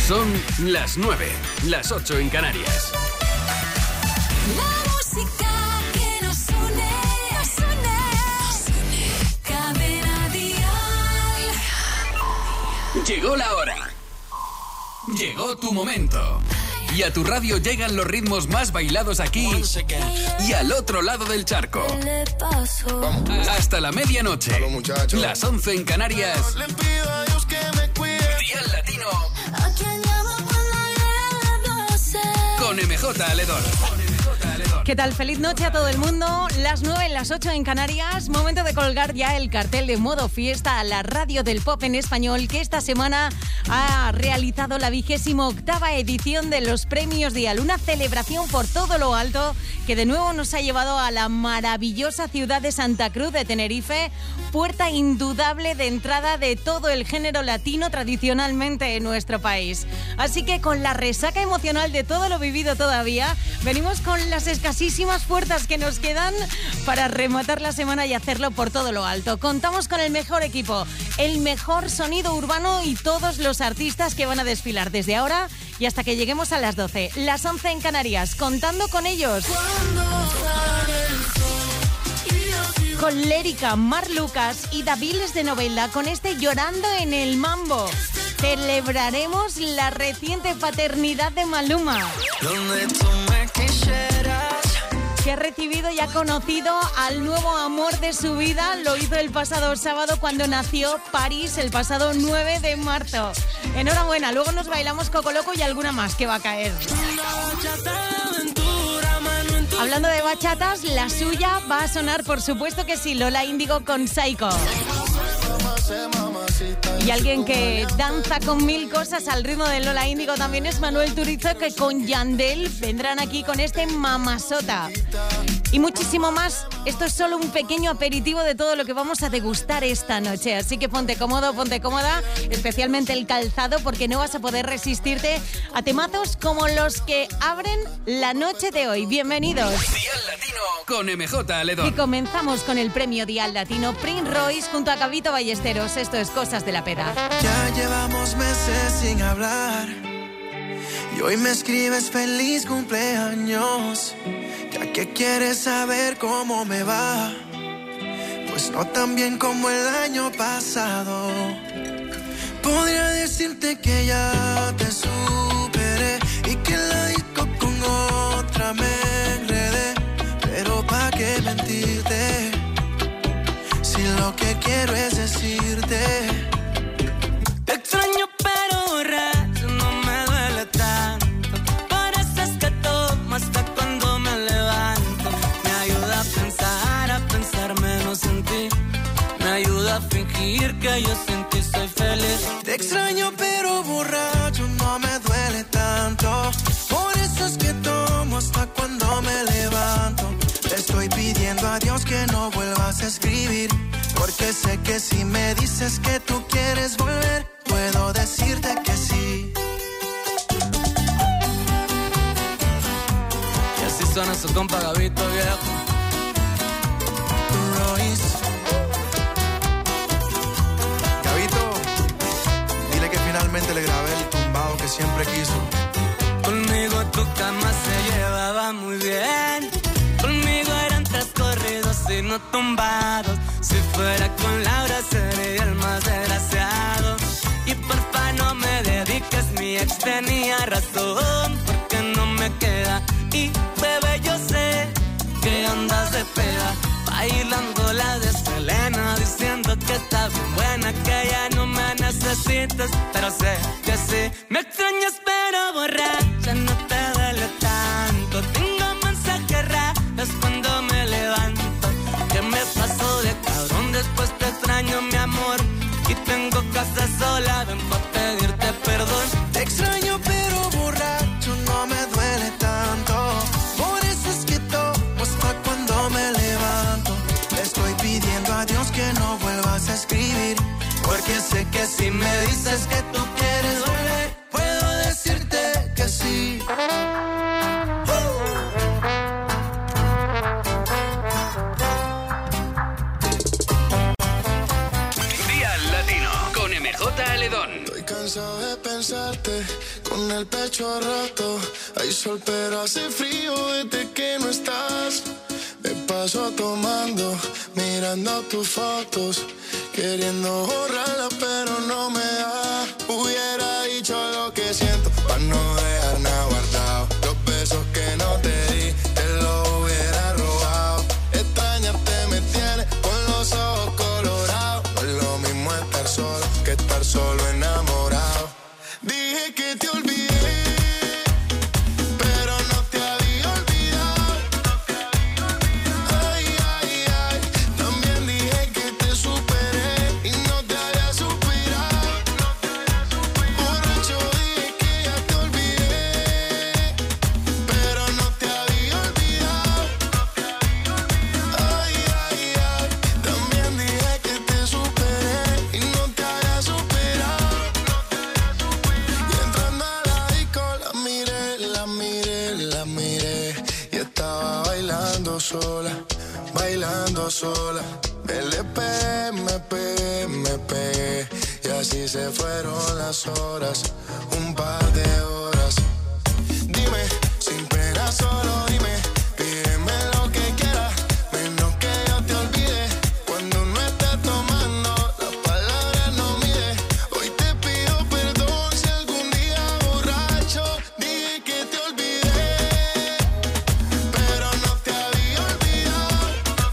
Son las 9, las 8 en Canarias. La música que nos une, Cadena Dial. Llegó la hora. Llegó tu momento. Y a tu radio llegan los ritmos más bailados aquí y al otro lado del charco. Hasta la medianoche. Las 11 en Canarias. Dial Latino. Con MJ Aledón. ¿Qué tal? Feliz noche a todo el mundo. Las 9, las 8 en Canarias. Momento de colgar ya el cartel de Modo Fiesta a la radio del pop en español, que esta semana ha realizado la 28ª edición de los Premios Dial. Una celebración por todo lo alto que de nuevo nos ha llevado a la maravillosa ciudad de Santa Cruz de Tenerife, puerta indudable de entrada de todo el género latino tradicionalmente en nuestro país. Así que con la resaca emocional de todo lo vivido todavía, venimos con las escasísimas puertas que nos quedan para rematar la semana y hacerlo por todo lo alto. Contamos con el mejor equipo, el mejor sonido urbano y todos los artistas que van a desfilar desde ahora y hasta que lleguemos a las 12, las 11 en Canarias, contando con ellos. Con Lérica, Mar Lucas y Daviles de Novela, con este Llorando en el Mambo. Celebraremos la reciente paternidad de Maluma, que ha recibido y ha conocido al nuevo amor de su vida. Lo hizo el pasado sábado cuando nació París, el pasado 9 de marzo. Enhorabuena, luego nos bailamos Coco Loco y alguna más que va a caer. Hablando de bachatas, la suya va a sonar, por supuesto que sí, Lola Índigo con Psycho. Y alguien que danza con mil cosas al ritmo de Lola Índigo también es Manuel Turizo, que con Yandel vendrán aquí con este Mamasota. Y muchísimo más. Esto es solo un pequeño aperitivo de todo lo que vamos a degustar esta noche. Así que ponte cómodo, ponte cómoda, especialmente el calzado, porque no vas a poder resistirte a temazos como los que abren la noche de hoy. Bienvenidos. Dial Latino con MJ Aledón. Y comenzamos con el premio Dial Latino Prince Royce junto a Gabito Ballesteros. Esto es Cosas de la Peda. Ya llevamos meses sin hablar y hoy me escribes feliz cumpleaños. Ya que quieres saber cómo me va, pues no tan bien como el año pasado. Podría decirte que ya te superé y que en la disco con otra me enredé, pero pa' qué mentirte si lo que quiero es decirte. Te extraño pero borracho no me duele tanto, por eso es que tomo hasta cuando me levanto. Me ayuda a pensar menos en ti, me ayuda a fingir que yo sin ti soy feliz. Te extraño pero borracho no me duele tanto, por eso es que tomo hasta cuando me levanto. Te estoy pidiendo a Dios que no vuelvas a escribir, porque sé que si me dices que tú quieres volver, puedo decirte que sí. Y así suena su compa Gabito, viejo. Royce. Gabito, dile que finalmente le grabé el tumbado que siempre quiso. Conmigo tu cama se llevaba muy bien, conmigo eran 3 corridos y no tumbados. Si fuera con Laura sería el más desgraciado. Y porfa no me dediques, mi ex tenía razón, porque no me queda. Y bebé yo sé que andas de peda, bailando la de Selena, diciendo que está bien buena, que ya no me necesitas, pero sé que sí. Me extrañas pero borracha no te duele tanto, tengo mensajes raros cuando me levanto. ¿Qué me pasó de cabrón? Después te extraño mi amor y tengo casa sola, ven pa' pedirte perdón. Te extraño pero borracho no me duele tanto, por eso es que tomo hasta cuando me levanto. Le estoy pidiendo a Dios que no vuelvas a escribir, porque sé que si me dices que tú quieres volver, puedo decirte que sí. Dial Latino con MJ Aledón. Estoy cansado de pensarte, con el pecho roto. Hay sol pero hace frío desde que no estás. Me paso tomando, mirando tus fotos, queriendo borrarlas pero no me da. Hubiera dicho lo que siento para no dejar nada guardado. Los besos que no te di, te los hubiera robado. Extrañarte me tiene con los ojos colorados. No es lo mismo estar solo que estar solo enamorado. Dije que te olvidé, pero no te había olvidado. Ay, ay, ay. También dije que te superé y no te había suspirado. Borracho dije que ya te olvidé, pero no te había olvidado. Ay, ay, ay. También dije que te superé y no te había superado. Y entrando a la disco la miré, la miré, la miré. Y estaba bailando sola, bailando sola. Me le pegué, me pegué, me pegué. Y así se fueron las horas, un par de horas. Dime, sin pena solo dime, pídeme lo que quieras, menos que yo te olvide. Cuando no estés tomando, las palabras no mide. Hoy te pido perdón si algún día borracho dije que te olvidé, pero no te había olvidado.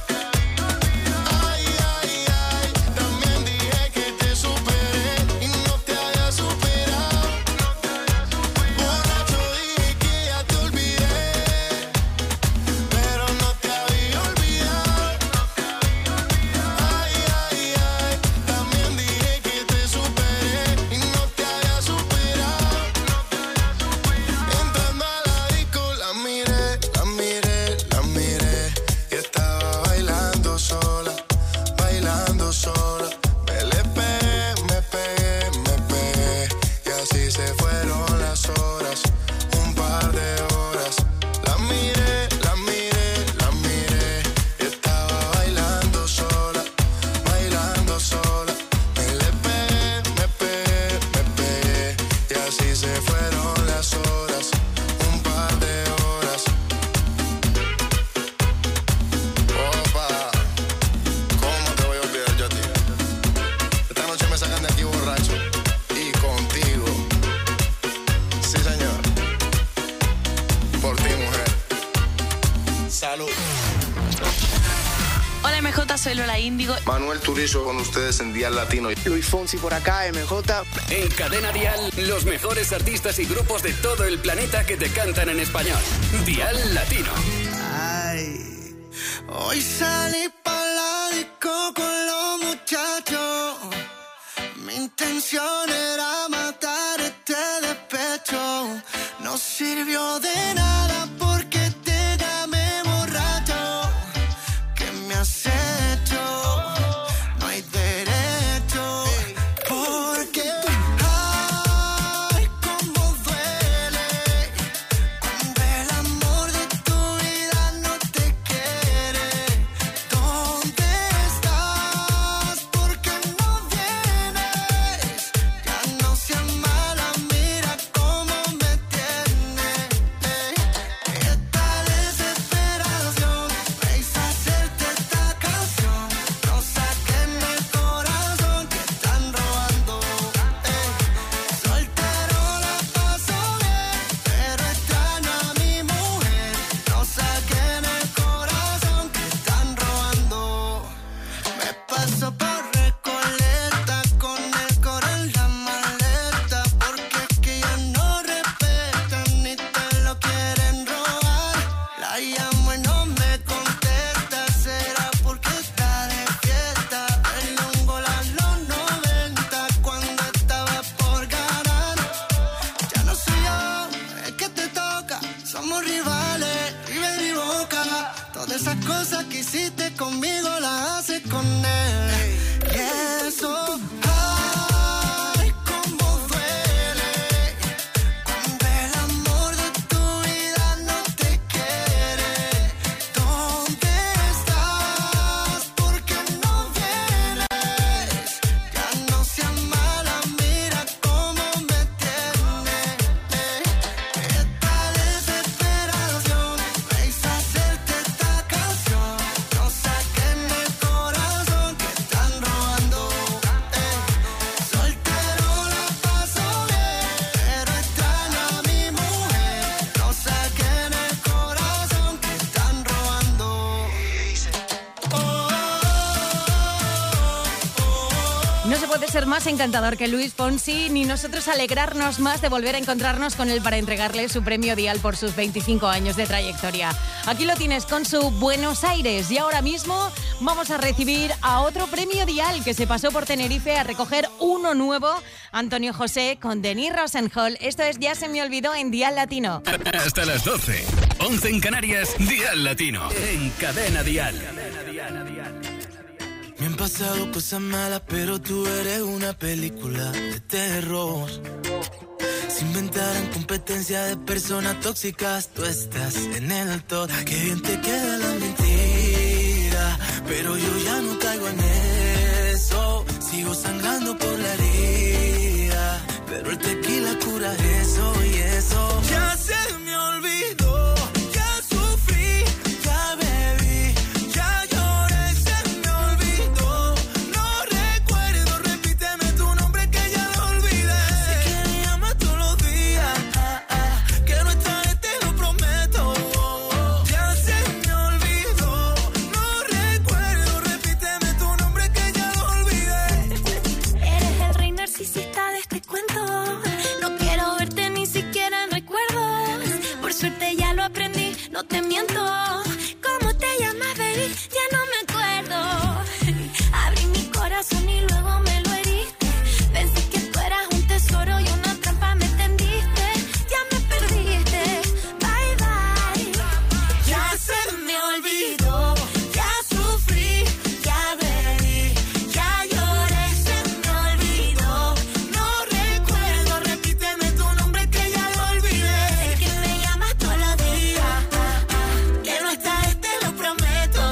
Ay, ay, ay. También dije que te superé y no te había superado. Borracho dije que ya te olvidé, pero no te había olvidado. Ay, ay, ay. También dije que te superé y no te había superado. Entrando a la disco la miré, la miré, la miré. Y estaba bailando sola, bailando sola. Me le pegué, me pegué, me pegué. Y así se fueron las horas, un par de horas. La miré, la miré, la miré. Y estaba bailando sola, bailando sola. Me le pegué, me pegué, me pegué. Y así se fueron las horas, un par de horas. Opa, ¿cómo te voy a olvidar yo a ti? Esta noche me sacan de aquí borracho y contigo. Sí, señor. Por ti, mujer. Salud. Hola MJ, soy Lola Índigo. Manuel Turizo con ustedes en Dial Latino. Luis Fonsi por acá, MJ. En Cadena Dial, los mejores artistas y grupos de todo el planeta que te cantan en español. Dial Latino. Ay, hoy salí pa' la disco con los muchachos. Mi intención era matar este despecho. No sirvió de nada porque te llamé borracho. ¿Qué me has hecho? No hay derecho. Porque, ay, cómo duele cuando el amor de tu vida no te quiere. ¿Dónde estás? ¿Por qué no vienes? Ya no seas mala, mira cómo me tienes. Esta desesperación me hizo hacerte esta canción. No saquen el corazón que están robando. Soltero la paso bien, pero extraño a mi mujer. No saquen el corazón que están robando. Me paso por Recoleta con el coro en la maleta, porque es que ya no respetan ni te lo quieren robar. La llamo y no me contesta, será porque está de fiesta. El hongo los 90 cuando estaba por ganar. Ya no soy yo el que te toca, somos rivales, River y Boca. Todas esas cosas que hiciste conmigo las haces con él. No se puede ser más encantador que Luis Fonsi, ni nosotros alegrarnos más de volver a encontrarnos con él para entregarle su premio Dial por sus 25 años de trayectoria. Aquí lo tienes con su Buenos Aires y ahora mismo vamos a recibir a otro premio Dial que se pasó por Tenerife a recoger uno nuevo, Antonio José con Denis Rosenhall. Esto es Ya se me olvidó en Dial Latino. Hasta las 12, 11 en Canarias, Dial Latino, en Cadena Dial. Me han pasado cosas malas, pero tú eres una película de terror. Se inventaron competencia de personas tóxicas, tú estás en el top. Qué bien te queda la mentira, pero yo ya no caigo en eso. Sigo sangrando por la herida, pero el tequila cura eso y eso. Ya se me olvidó, ya sufrí, ya bebí, ya lloré, se me olvidó. No recuerdo, repíteme tu nombre que ya lo olvidé. Sé que me llamas todos los días, que no estaré, te lo prometo. Ya se me olvidó, no recuerdo, repíteme tu nombre que ya lo olvidé. Eres el rey narcisista de este cuento. No quiero verte ni siquiera en recuerdos. Por suerte ya lo aprendí, no te miento. ¿Cómo te llamas, baby? Ya no me acuerdo. Abrí mi corazón y luego me lo heriste. Pensé que tú eras un tesoro y una trampa me tendiste. Ya me perdiste, bye bye. Ya se me olvidó, ya sufrí, ya bebí, ya lloré, se me olvidó. No recuerdo, repíteme tu nombre que ya lo olvidé. Sé que me llamas todos los días, que no estás, te lo prometo.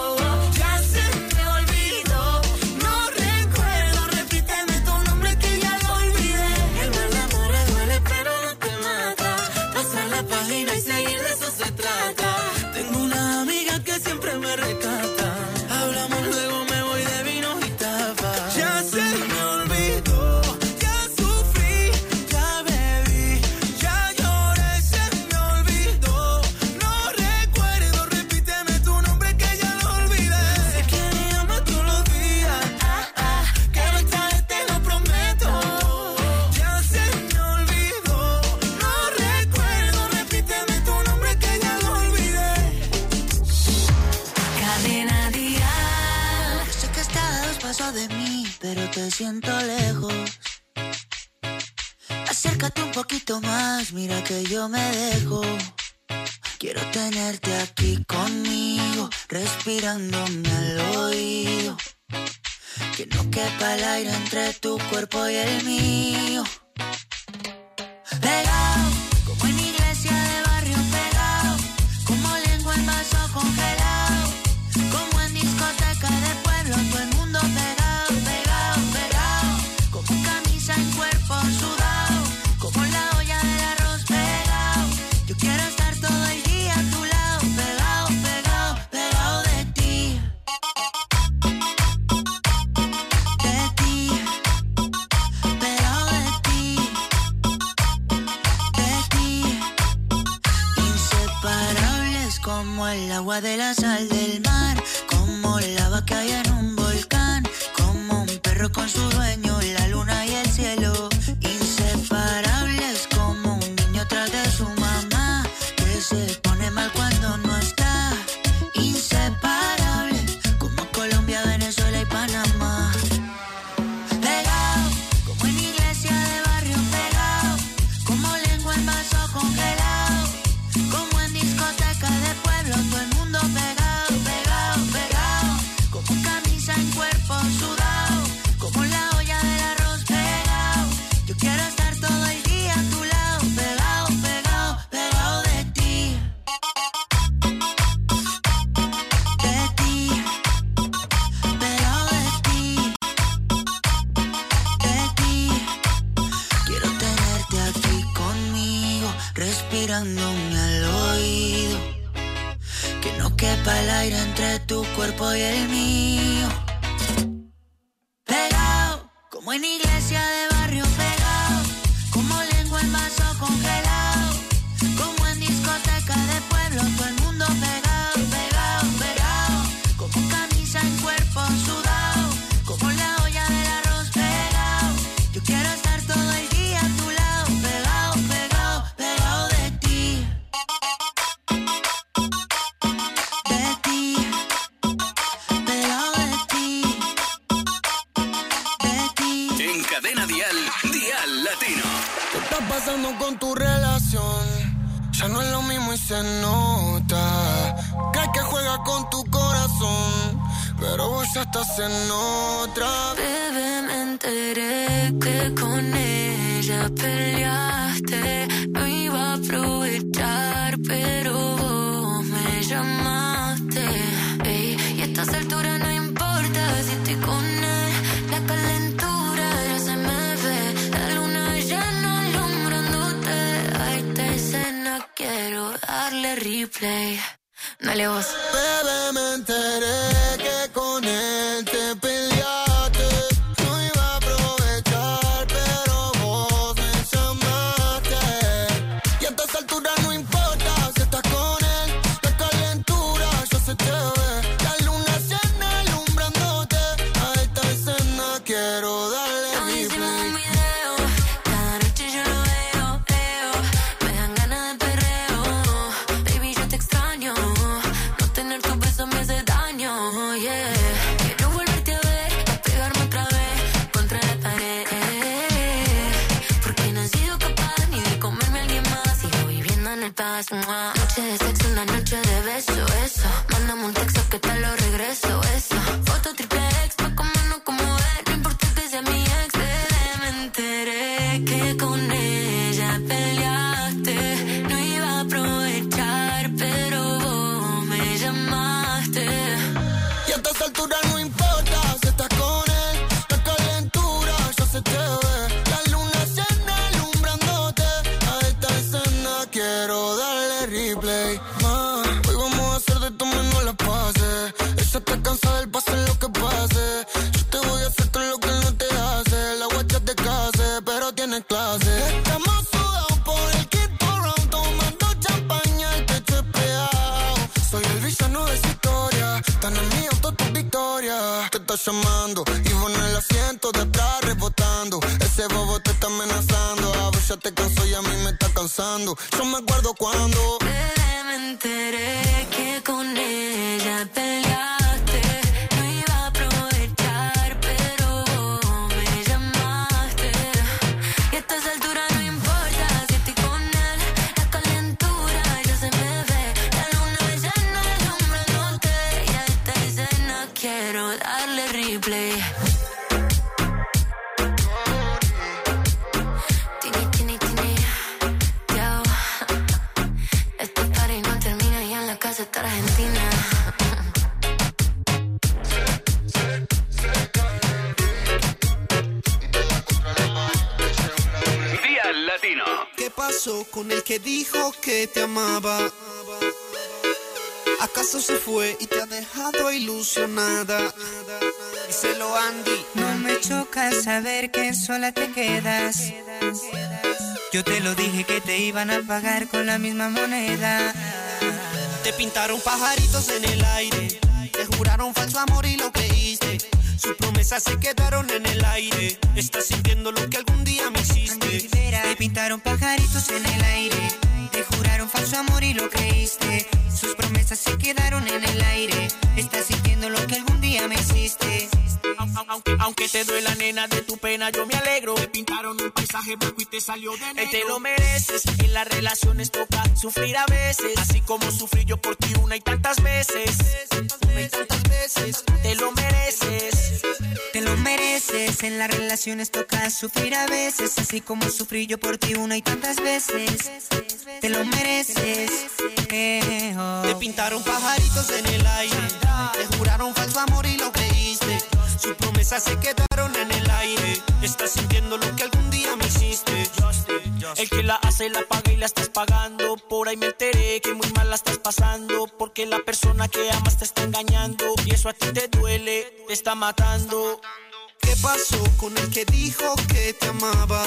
Ya se me olvidó, no recuerdo, repíteme tu nombre que ya lo olvidé. El mal amor duele pero no te mata. Pasar la página y seguir, de eso se trata. Tengo una amiga que siempre me rescata. Hablamos luego, me voy de vino y tapas. Ya se me olvidó, ya sufrí, ya bebí, ya lloré, se me olvidó. No recuerdo, repíteme tu nombre que ya lo olvidé. Sé que me llamas todos los días, que no estaré, te lo prometo. Ya se me olvidó, no recuerdo, repíteme tu nombre que ya lo olvidé. Cadena Dial. Sé que estás a 2 pasos de mí, pero te siento lejos. Acércate un poquito más, mira que yo me dejo. Quiero tenerte aquí conmigo, respirándome al oído. Que no quepa el aire entre tu cuerpo y el mío. Pegado, como en iglesia de barrio pegado. Como lengua en vaso congelado. Como en discoteca de pueblo, todo el mundo pegado, pegado, pegado. Como camisa en cuerpo sudado. Como la olla del arroz pegado. Yo quiero estar todo el día a tu lado. Pegado, pegado, pegado de ti. De ti. Pegado de ti. De ti. Inseparables como el agua de la sal del mar. Como lava que hay en un volcán. Como un perro con su dueño, la luna y el cielo. Inseparables como un niño tras de su mamá. Que se pone mal cuando no está. Inseparables como Colombia, Venezuela y Panamá. Pegado, como en iglesia de barrio pegado. Como lengua en vaso congelado. Como en discoteca de pueblo, todo el mundo pegado, pegado, pegado. Como camisa en cuerpo sudado. Como la olla del arroz pegado. Yo quiero estar todo el día a tu lado. Pegado, pegado, pegado de ti. De ti. Pegado de ti. De ti. Quiero tenerte aquí conmigo, respirándome al oído. Que no quepa el aire entre tu cuerpo y el mío. Pegado, como en iglesia de barrio pegado. Como lengua en vaso congelado. Como en discoteca de pueblo, todo el mundo pegado, pegado, pegado. Como camisa en cuerpo sudado. Como la olla del arroz pasando con tu relación? Ya no es lo mismo y se nota. Crees que juega con tu corazón, pero vos ya estás en otra. Bebé, me enteré que con ella peleaste. No iba a aprovechar, pero vos me llamaste. Ey, y a estas alturas no importa si estoy con él. La calentura ya se me ve. La luna llena alumbrándote. A esta escena quiero darle replay. Dale vos. Bebé, me enteré que con él te peleaste. No iba a aprovechar, pero vos me llamaste. Y a estas alturas no importa si estás con él. La calentura ya se te ve. La luna llena alumbrándote. A esta escena quiero darle Nos hicimos replay. un video, cada noche yo lo veo. Me dan ganas de perreo. Baby, yo te extraño. No tener tu beso me hace daño, yeah. Quiero volverte a ver, a pegarme otra vez contra la pared. Porque no he sido capaz ni de comerme a alguien más. Sigo viviendo en el paz. Noche de sexo, una noche de beso, eso. Mándame un texto que te lo regreso, eso. Foto triple X pa' comernos como es. No importa que sea mi ex, bebé, me enteré que con ella peleaste. No iba a aprovechar, pero vos me llamaste. Y a estas alturas no importa si estás con él. La calentura ya se te ve. La luna llena alumbrándote. A esta escena quiero darle replay. Hoy vamos a hacer de tu menos las pases. Ella está cansada del pase lo que pase. Yo te voy a hacer todo lo que él no te hace. La guacha te case, pero tienes clase. Estamos sudados por el quinto round, tomando champaña, el techo es pegado. Soy el villano de esa historia. Tan en mi auto tu victoria. Te está llamando y vos en el asiento de atrás rebotando. Ese bobo te está amenazando. A vos ya te cansó y a mí me está cansando. Yo me acuerdo cuando Bebé, me enteré que con ella peleaste. No iba a aprovechar, pero vos me llamaste. Y a estas alturas no importa si estoy con él. La calentura ya se me ve. La luna llena alumbrándote. Y a esta escena quiero darle replay. Tini, yo. Este party no termina y en la casa está Argentina. Día Latino. ¿Qué pasó con el que dijo que te amaba? ¿Acaso se fue y te ha dejado ilusionada? Díselo, Andy. No me choca saber que sola te quedas. Yo te lo dije que te iban a pagar con la misma moneda. Te pintaron pajaritos en el aire. Te juraron falso amor y lo creíste. Sus promesas se quedaron en el aire. Estás sintiendo lo que algún día me hiciste. Te pintaron pajaritos en el aire. Te juraron falso amor y lo creíste. Sus promesas se quedaron en el aire. Estás sintiendo lo que algún día me hiciste. Aunque te duela, nena, de tu pena yo me alegro. Te pintaron un paisaje blanco y te salió de negro. Te lo mereces, en las relaciones toca sufrir a veces. Así como sufrí yo por ti una y tantas veces. Una y tantas veces, te lo mereces. Te lo mereces, en las relaciones toca sufrir a veces. Así como sufrí yo por ti una y tantas veces. Te lo mereces, oh. Te pintaron pajaritos en el aire. Te juraron falso amor y lo creíste. Sus promesas se quedaron en el aire. Estás sintiendo lo que algún día me hiciste. El que la hace la paga y la estás pagando. Por ahí me enteré que muy mal la estás pasando. Porque la persona que amas te está engañando. Y eso a ti te duele, te está matando. ¿Qué pasó con el que dijo que te amaba?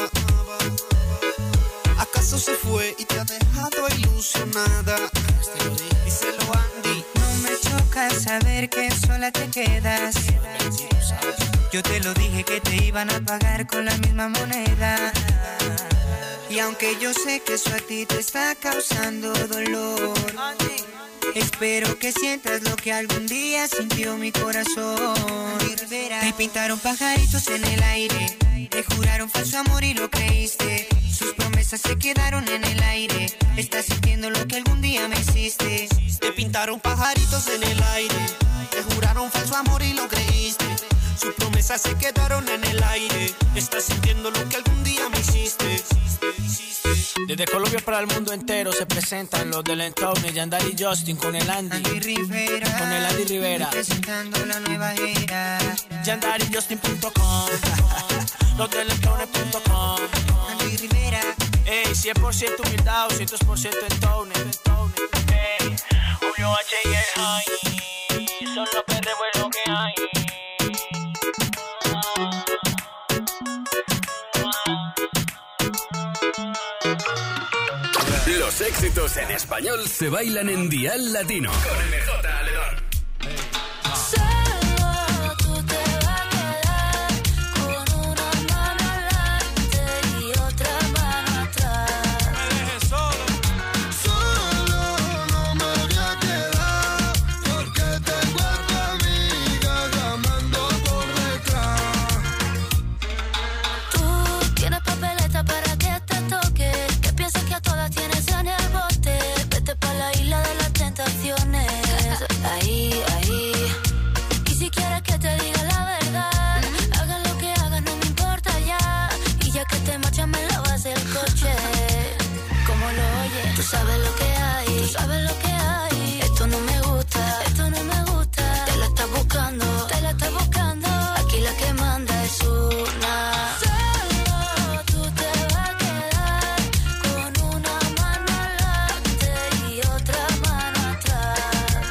¿Acaso se fue y te ha dejado ilusionada? Díselo, Andy. No me choca saber que sola te quedas. Yo te lo dije que te iban a pagar con la misma moneda. Y aunque yo sé que eso a ti te está causando dolor, espero que sientas lo que algún día sintió mi corazón. Te pintaron pajaritos en el aire. Te juraron falso amor y lo creíste. Sus promesas se quedaron en el aire. Estás sintiendo lo que algún día me hiciste. Te pintaron pajaritos en el aire. Te juraron falso amor y lo creíste. Sus promesas se quedaron en el aire. Estás sintiendo lo que algún día me hiciste. Desde Colombia para el mundo entero se presentan los del Entourage, Yandari y Justin con el Andy Rivera. Con el Andy Rivera. Presentando la nueva era. YandariJustin.com Los del Entourage.com Andy Rivera. Ey, 100% humildad, 200% Entourage. Ey, Julio H y el High. Son los perros lo que hay. Los éxitos en español se bailan en Dial Latino. Con MJ Aledón. Solo tú te vas a quedar con una mano adelante y otra mano atrás. Me dejes solo. Solo no me voy a quedar porque tengo a tu amiga llamando por detrás. Tú tienes papeleta para que te toque. Que piensas que a todas tienes en el bote. Vete pa' la isla de las tentaciones. Ahí, ahí. Y si quieres que te diga la verdad, hagan lo que hagan, no me importa ya. Y ya que te marchas me lavas el coche. Como lo oyes, tú sabes lo que hay. Tú sabes lo que hay. Esto no me gusta, esto no me gusta. Te la estás buscando, te la estás buscando. Aquí la que manda es una. Solo tú te vas a quedar con una mano adelante y otra mano atrás.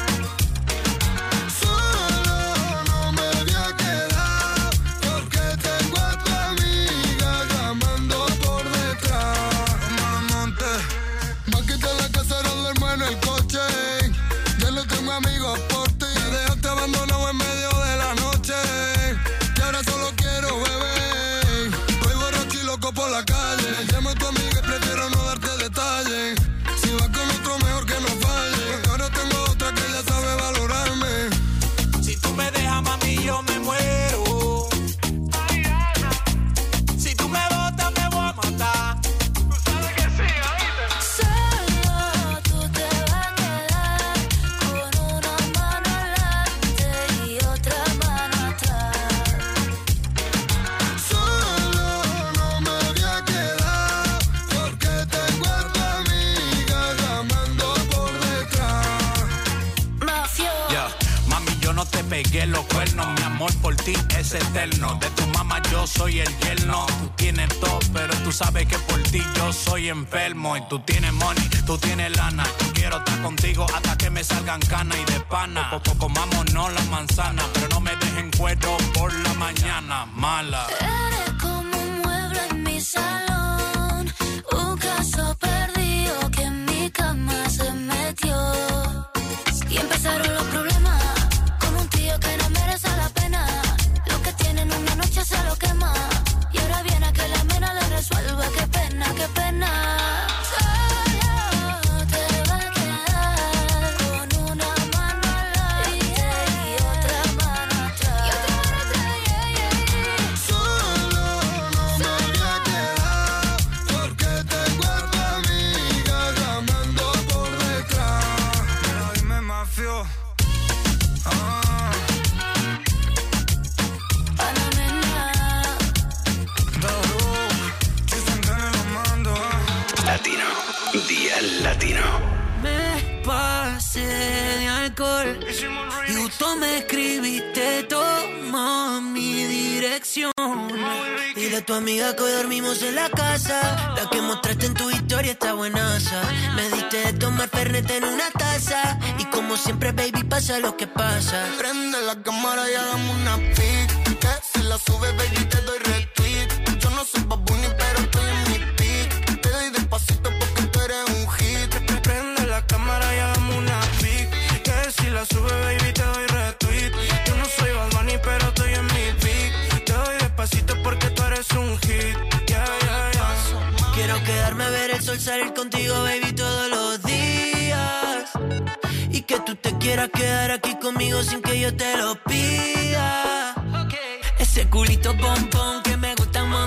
Solo no me voy a quedar porque tengo a tu amiga llamando por detrás. Mamonte, más que te la casa no duermo en el coche. Yo no tengo amigos por ti. Me dejaste abandonado en medio de la noche. Y ahora solo quiero beber. Estoy borracho y loco por la calle. Llamo a tu amiga y prefiero no darte detalles. Si vas con otro mejor que no falle. Porque ahora tengo otra que ya sabe valorarme. Si tú me dejas, mami, yo me muero. Si tú me botas, me voy a matar. Tú sabes que sí, ¿oíste? Solo tú te vas a quedar con una mano adelante y otra mano atrás. Solo no me voy a quedar porque tengo a tu amiga llamando por detrás. Mafio. Yeah. Mami, yo no te pegué los cuernos. Mi amor por ti es eterno. De tu mamá yo soy el yerno. Tú tienes todo, pero tú sabes que por ti yo soy enfermo. Y tú tienes money, tú tienes lana. Yo quiero estar contigo hasta que me salgan canas y de pana. Comámonos la manzana, pero no me dejen cuero por la mañana. Mala. Eres como un mueble en mi salón, un caso perdido que en mi cama se metió. Y empezaron los problemas, con un tío que no merece la pena. Lo que tienen una noche se lo quema. Y ahora viene a que la mena le resuelva. Qué pena, qué pena. Solo te vas a quedar con una mano adelante y otra mano atrás. Y otra mano atrás, yeah, yeah, yeah. Solo no me voy a quedar porque tengo a tu amiga llamando por detrás. Pero dime, mafio. Panamena. Latino. Dial Latino. Me pasé de alcohol y justo me escribiste, toma mi dirección. Dile a tu amiga que hoy dormimos en la casa. La que mostraste en tu historia está buenaza. Me diste de tomar Fernet en una taza. Y como siempre, baby, pasa lo que pasa. Prende la cámara y hagamos una pic. Que si la sube, baby, te doy retweet. Yo no soy Bad Bunny, pero estoy en mi pic. Te doy despacito porque tú eres un hit. Prende la cámara y hagamos una pic. Que si la sube, baby, te doy retweet. Yo no soy Bad Bunny, pero estoy en mi pic. Te doy despacito porque tú eres un hit. Yeah, yeah, yeah. Quiero quedarme a ver el sol salir contigo, baby, todos los días. Y que tú te quieras quedar aquí conmigo sin que yo te lo pida. Ese culito pompón que me gusta un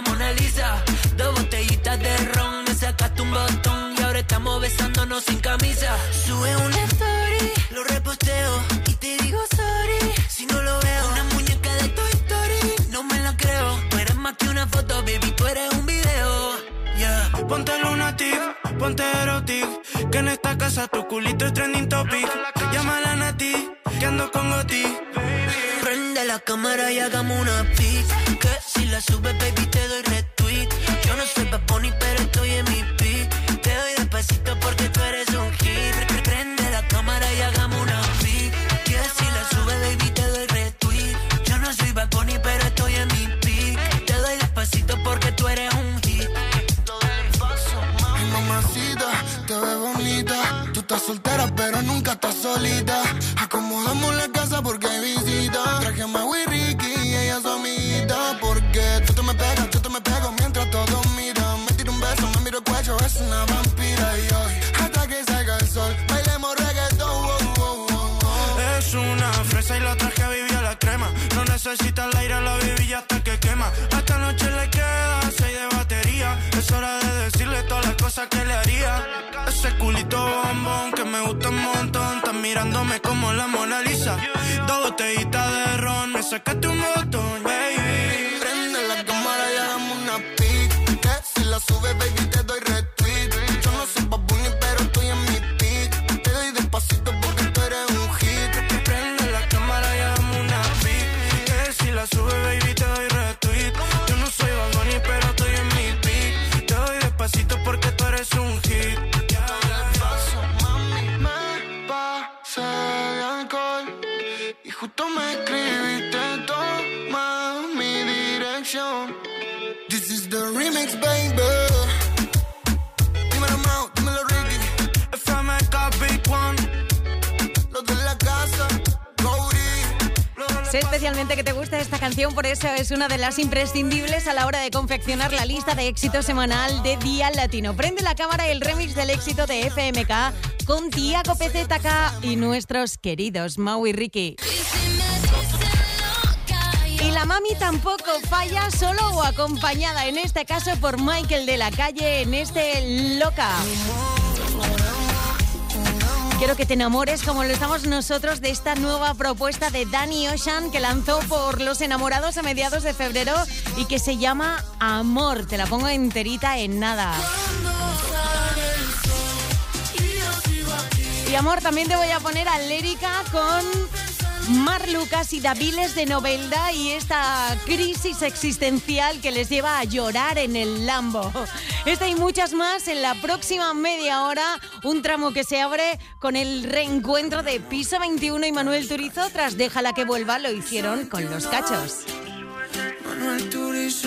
Mona Lisa. 2 botellitas de ron, me sacaste un botón y ahora estamos besándonos sin camisa. Sube una story, lo reposteo y te digo sorry si no lo veo. Una muñeca de Toy Story, no me la creo. Tú eres más que una foto, baby, tú eres un video. Yeah. Ponte lunatic, ponte erotic, que en esta casa tu culito es trending topic. Llámala a Nati, que ando con Goti. Prende la cámara y hagamos una pic, que si la subes, baby, te doy retweet. Yo no soy Bad Bunny, pero estoy en mi pic. Te doy despacito porque tú eres un hit. Prende la cámara y hagamos una pic, que si la subes, baby, te doy retweet. Yo no soy Bad Bunny, pero estoy en mi pic. Te doy despacito porque tú eres un hit. Ay, mamacita, te ves bonita. Tú estás soltera, pero nunca estás solita. Acomodamos la casa porque hay visita. Traje a Maui Ricky y ella es su amiguita. Porque tú te me pego mientras todos miran. Me tiro un beso, me miro el cuello, es una vampira. Y hoy, hasta que salga el sol, bailemos reggaetón. Es una fresa y la traje a vivir a la crema. No necesita el aire, la baby ya hasta que quema. Esta noche le queda 6 de batería. Es hora de decirle todas las cosas que le haría. Ese culito bombón que me gusta un montón. Estás mirándome como la Mona Lisa. 2 botellitas de ron, me sacaste un botón, baby. Prende la cámara y hagamos una pic, que si la subes, baby, te doy retweet. Yo no soy Bad Bunny, pero estoy en mi pic. Te doy despacito porque tú eres un hit. Prende la cámara y hagamos una pic, que si la subes, baby, te doy retweet. Yo no soy Bad Bunny, pero estoy en mi pic. Te doy despacito porque tú eres un hit. Me pasé de alcohol y justo me escribiste, toma mi dirección. This is the remix, baby. Dímelo Mau, dímelo Ricky. FMK Big One. Los de la casa, Cody. Sé especialmente que te gusta esta canción, por eso es una de las imprescindibles a la hora de confeccionar la lista de éxito semanal de Día Latino. Prende la cámara y el remix del éxito de FMK con Tiago PZK y nuestros queridos Mau y Ricky. Y la mami tampoco falla, solo o acompañada, en este caso por Michael de la Calle, en este Loca. Quiero que te enamores como lo estamos nosotros de esta nueva propuesta de Danny Ocean que lanzó por Los Enamorados a mediados de febrero y que se llama Amor. Te la pongo enterita en nada. Y Amor, también te voy a poner a Lérica con Mar Lucas y Daviles de Novelda y esta crisis existencial que les lleva a llorar en el Lambo. Esta y muchas más en la próxima media hora, un tramo que se abre con el reencuentro de Piso 21 y Manuel Turizo tras Déjala que vuelva, lo hicieron con Los Cachos. Manuel Turizo,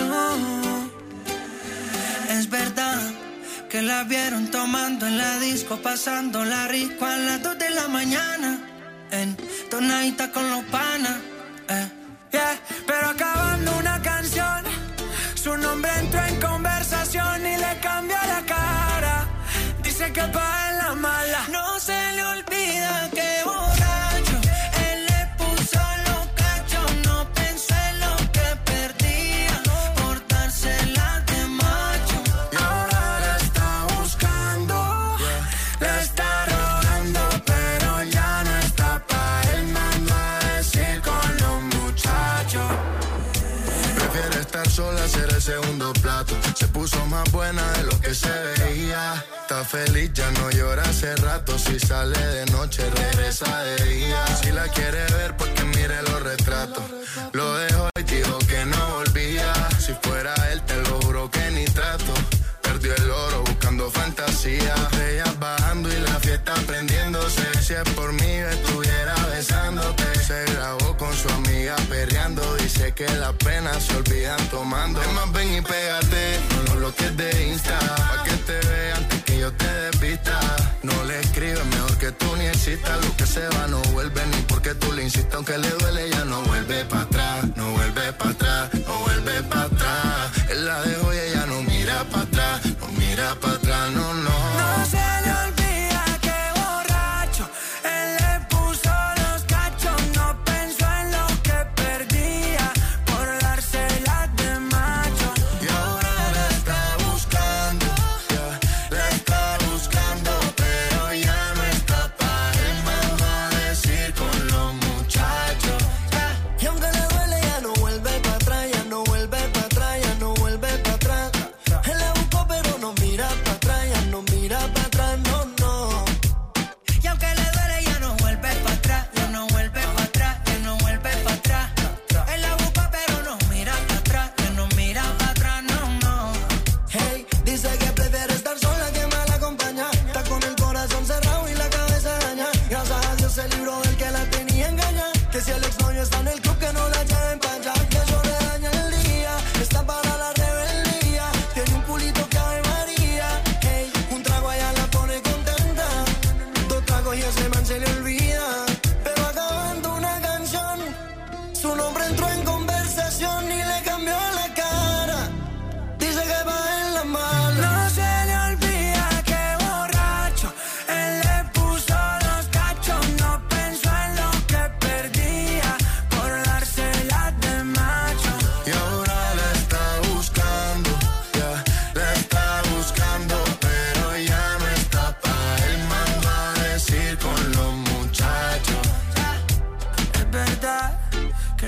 es verdad que la vieron tomando en la disco, pasándola rico a las 2 de la mañana. En tonadita con los panas, yeah. Pero acabando una canción, su nombre entró en conversación y le cambió la cara. Dice que pa' en la mala no se le olvida que borracho él le puso los cachos. No pensó en lo que perdía por dársela de macho. Y ahora la está buscando, la está rogando, pero ya no está pa' él, mamá, decir con los muchachos. Prefiere estar sola, hacer el segundo plato. Se puso más buena de lo que se veía. Está feliz, ya no llora hace rato. Si sale de noche, regresa de día. Si la quiere ver, pues que mire los retratos. Lo dejó y dijo que no volvía. Si fuera él, te lo juro que ni trato. Perdió el oro buscando fantasía. Ellas bajando y la fiesta prendiéndose. Si es por mí, estuviera besándote. Se grabó con su amiga perreando. Dice que las penas se olvidan tomando. Es más, ven y pégate, no lo bloques de Insta. Pa' que te vean antes que yo te despista. No le escribes, mejor que tú ni existas. Lo que se va no vuelve, ni porque tú le insistas. Aunque le duele, ya no vuelve para atrás. No vuelve para atrás, no vuelve para atrás. Él la dejó y ella no mira para atrás. No mira para atrás, no, no. No se le olvida que borracho él le puso los cachos. No pensó en lo que perdía por dárselas de macho. Y ahora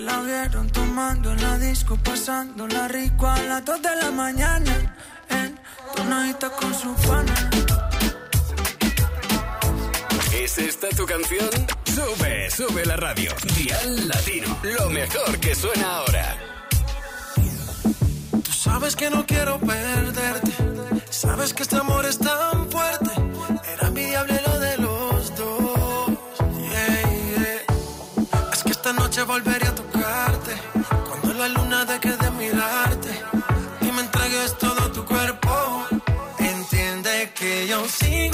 la vieron tomando en la disco, pasándola rico a las 2 de la mañana, entonadita con su pana. ¿Es esta tu canción? Sube, sube la radio. Dial Latino, lo mejor que suena ahora. Tú sabes que no quiero perderte, sabes que este amor es tan fuerte, era envidiable lo de los dos. Yeah, yeah. Es que esta noche volveré a tocarte, cuando la luna deje de mirarte y me entregues todo tu cuerpo. Entiende que yo sigo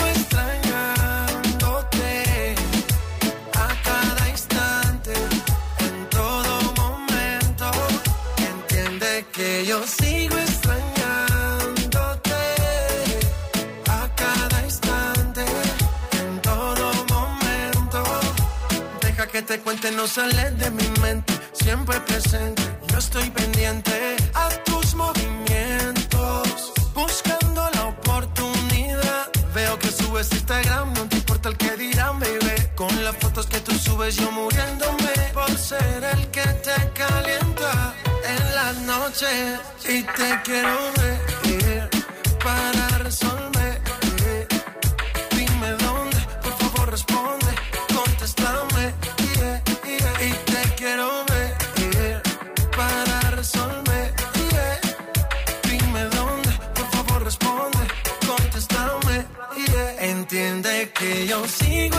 extrañándote a cada instante, en todo momento. Entiende que yo sigo extrañándote a cada instante, en todo momento. Deja que te cuente, no sales de mi mente, siempre presente. Yo estoy pendiente a tus movimientos, buscando la oportunidad. Veo que subes Instagram, no te importa el que dirán, baby. Con las fotos que tú subes, yo muriéndome por ser el que te calienta en las noches. Y te quiero ver para resolver. Dime dónde, por favor responde, contéstame. Y te quiero ver para resolver. Dime dónde, por favor responde, contéstame. Entiende que yo sigo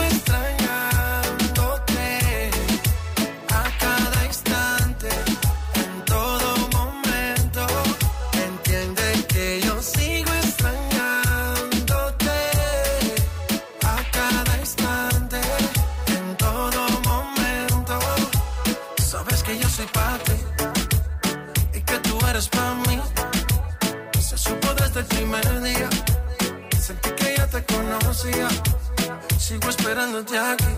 extrañándote a cada instante, en todo momento. Entiende que yo sigo extrañándote a cada instante, en todo momento. Sabes que yo soy pa' ti y que tú eres pa' mí. Se supo desde el primer día, sentí que ya te conocía. Sigo esperándote aquí,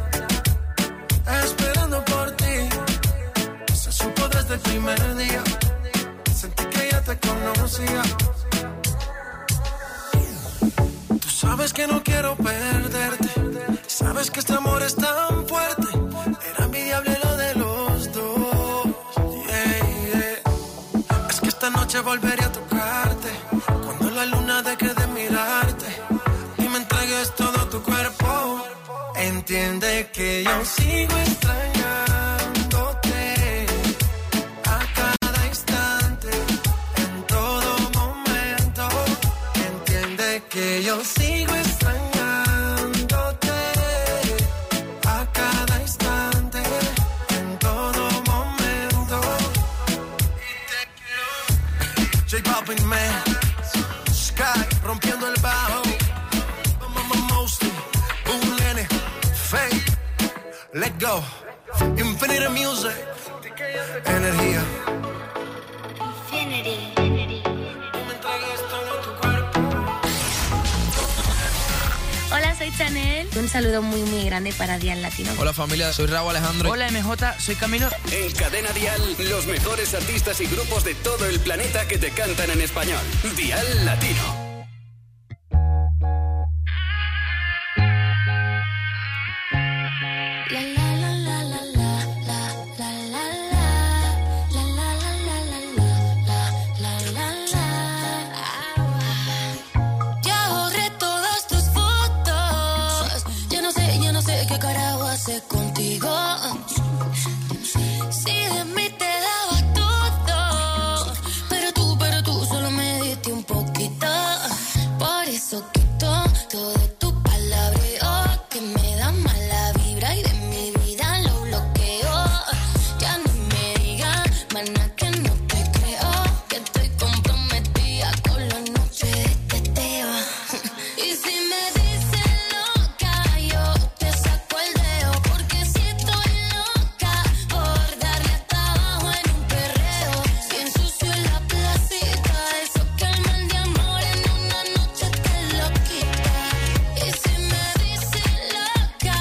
esperando por ti. Se supo desde el primer día, sentí que ya te conocía. Tú sabes que no quiero perderte, sabes que este amor es tan fuerte, era envidiable lo de los dos. Yeah, yeah. Es que esta noche volveré a tocarte, cuando la luna deje de mirarte y me entregues todo tu cuerpo. Entiende que yo sigo extrañándote a cada instante, en todo momento. Entiende que yo sigo extrañándote a cada instante, en todo momento. J Balvin, man, Sky, rompiendo el bajo. Mostly, un nene, fake, let go. Infinity Music, energía. Hola, soy Chanel. Un saludo muy, muy grande para Dial Latino. Hola familia, soy Raúl Alejandro. Hola MJ, soy Camilo. En Cadena Dial, los mejores artistas y grupos de todo el planeta que te cantan en español. Dial Latino. Contigo, si de mí te daba todo, pero tú solo me diste un poquito. Por eso quito todo tu palabreo que me da mala vibra y de mi vida lo bloqueo. Ya no me digas, mana, que no te creo, que estoy comprometida con la noche de teteo. Y si me dices loca, yo te saco el dedo, porque si estoy loca por darle hasta abajo en un perreo. Si ensucio en la placita, eso que el mal de amor en una noche te lo quita. Y si me dices loca,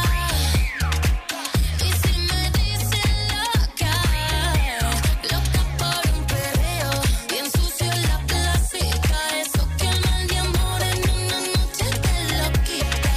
y si me dices loca, loca por un perreo. Y ensucio en la placita, eso que el mal de amor en una noche te lo quita.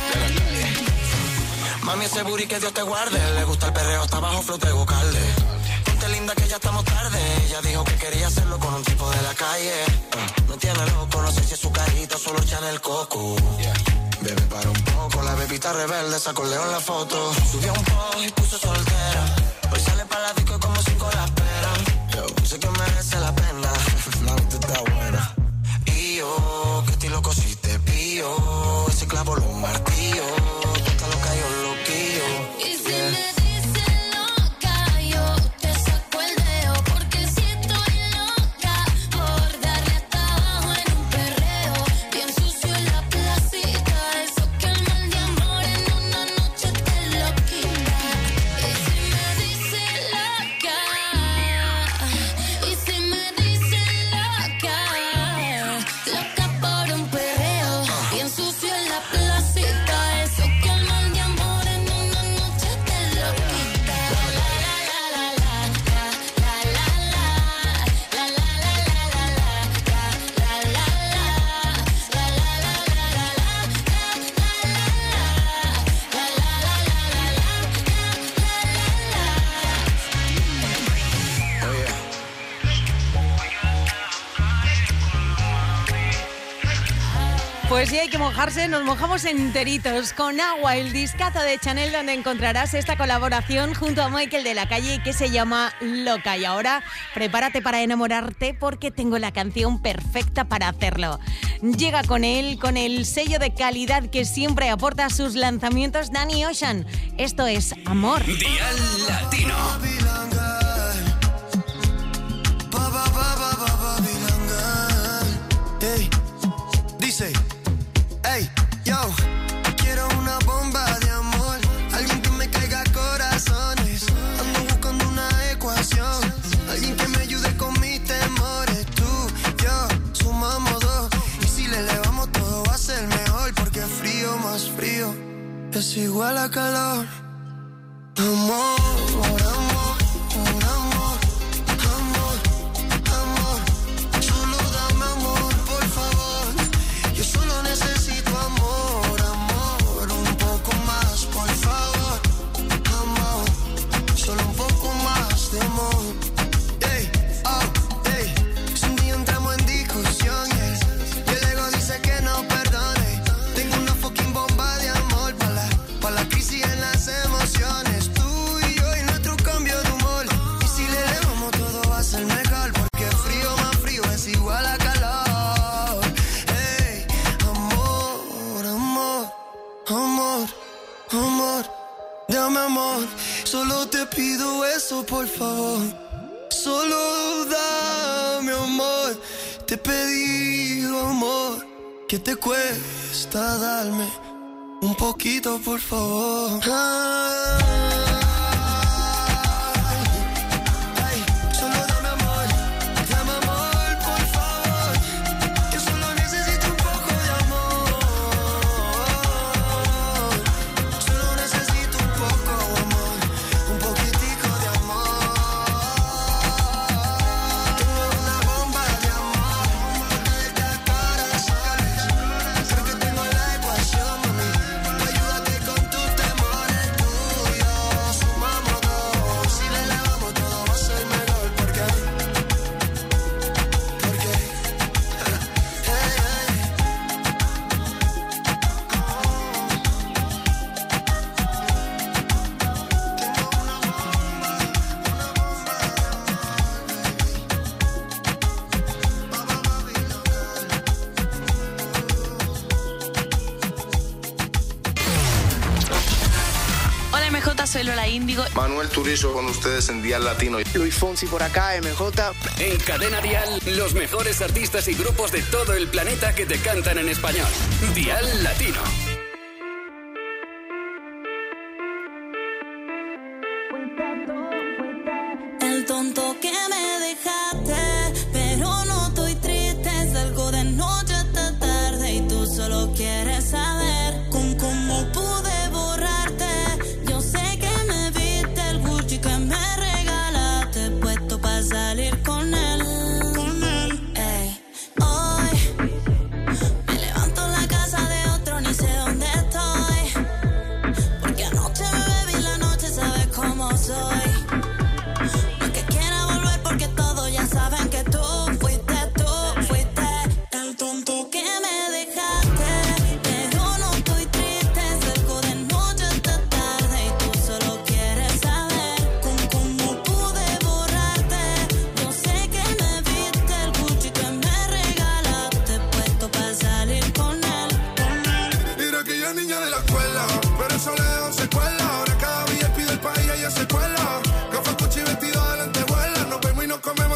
Mami, ese booty que Dios te guarde. Le gusta el perreo, está bajo flow, te buscarle. Ponte linda que ya estamos tarde. Ella dijo que quería hacerlo con un tipo de la calle. Me tiene loco, no sé si es su carita o solo Chanel Coco. Bebé, para un poco, la bebita rebelde sacó Leo en la foto. Subió un post y puso soltera. Hoy sale para la disco y como 5 la esperan. Yo sé que merece la pena, la nota está buena. Y yo, que estilo cosiste pío. Ese clavo lo martillo. Toca lo cayó loquillo. Y si me dicen loca, yo te saco el dedo. Porque si estoy loca por darle hasta abajo en un perreo. Bien sucio en la placita. Eso que el mal de amor en una noche te lo quita. Y si me dicen loca, y si me dicen loca, loca por un perreo. Bien sucio en la placita. Eso que el mal de amor en una noche te lo quita. Pues sí, hay que mojarse, nos mojamos enteritos con Agua, el discazo de Chanel, donde encontrarás esta colaboración junto a Michael de la Calle que se llama Loca. Y ahora prepárate para enamorarte porque tengo la canción perfecta para hacerlo. Llega con él, con el sello de calidad que siempre aporta a sus lanzamientos, Danny Ocean. Esto es Amor. Dial Latino. Hey, dice, hey, yo, quiero una bomba de amor, alguien que me caiga corazones, ando buscando una ecuación, alguien que me ayude con mis temores, tú, yo, sumamos dos, y si le elevamos todo va a ser mejor, porque frío más frío es igual a calor. Amor, amor, amor, amor, amor, solo dame amor, por favor. Yo solo necesito amor, amor, un poco más, por favor. Amor, solo un poco más de amor. Ey, oh, ey, si un día entramos en discusión, yeah, y el ego dice que no perdone. Tengo una fucking bomba de amor para la crisis en las emociones. Tú y yo y nuestro cambio de humor. Y si le elevamos todo va a ser mejor, porque frío más frío es igual a calor. Ey, amor, amor, amor, amor, dame amor. Solo te pido eso, por favor. Solo dame amor. Te he pedido amor. ¿Qué te cuesta darme un poquito, por favor? Ay, solo dame amor, por favor. Yo solo necesito un poco de amor. Solo necesito un poco de amor, un poquitico de amor. Tengo una bomba de amor, de corazones, porque tengo la ecuación, mami. Ayúdate con tus temores, tú y yo sumamos dos. Si le elevamos todo va a ser mejor, porque Hola MJ, soy Lola Índigo. Manuel Turizo con ustedes en Dial Latino. Luis Fonsi por acá, MJ. En Cadena Dial, los mejores artistas y grupos de todo el planeta que te cantan en español. Dial Latino. El tonto que me dejaste, pero no estoy triste. Salgo de noche hasta tarde y tú solo quieres saber con cómo pude borrarte. Yo sé que me viste el Gucci que me regalaste, puesto para salir con él. Ey, hoy me levanto en la casa de otro, ni sé dónde